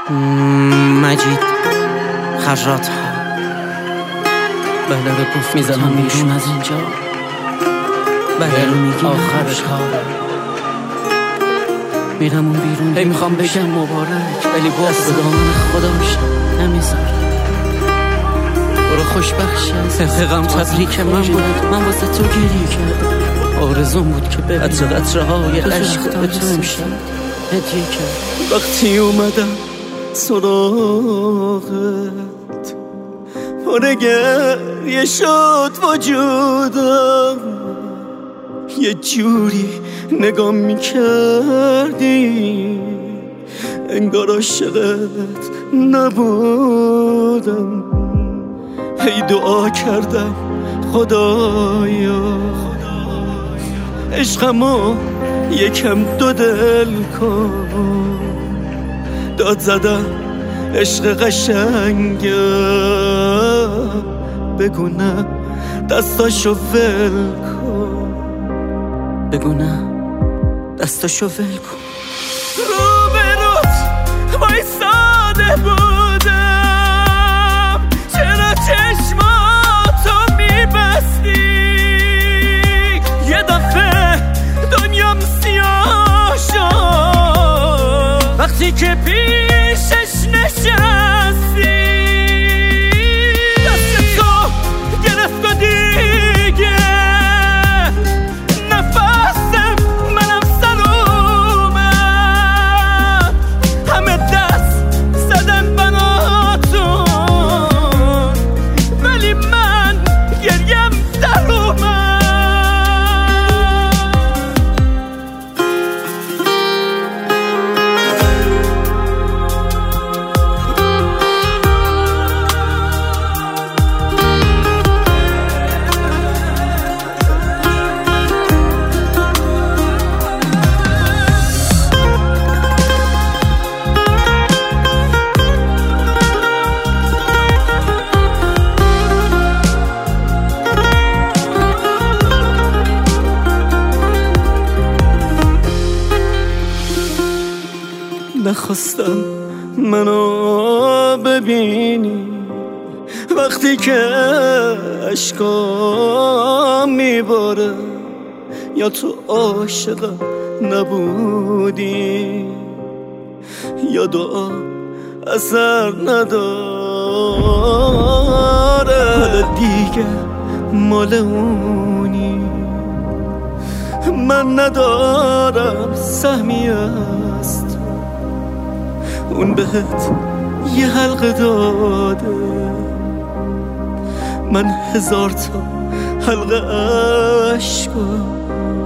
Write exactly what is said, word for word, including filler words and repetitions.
مجید خرات ها بله به گفت میزنم بیرون از اینجا. بله رو میگی آخر کار میرم اون بیرون. هی میخوام بگم مبارک ولی باز به دامن خدا میشم نمیذارم. برو خوشبخت شم. سفقم تبریک من بود. من واسه تو گریه کردم. آرزون بود که ببینم قطره قطره های عشق به تو امشب هدیه کرد. وقتی اومدم سراغت پر گریه شد وجودم. یه جوری نگاه میکردی انگار عاشقت نبودم. هی دعا کردم خدایا عشقمو یکم دو دل کن. داد زدم عشق قشنگه بگو نه دستاشو ول کن. بگو نه دستاشو ول کن. رو به روت وایساده بودم چرا چشماتو میبستی. یه دفعه دنیام سیاه شد وقتی که پیشش نشستی. دست تو گرفت و دیگه نفسم منم سلومم. همه دست زدن بناتون ولی من گریم در اومد. نخواستم منو ببینی وقتی که اشکام میباره. یا تو عاشقم نبودی یا دعا اثر نداره. حالا دیگه مال اونی من ندارم سهمی است. اون بهت یه حلقه داده من هزار تا حلقه عشقا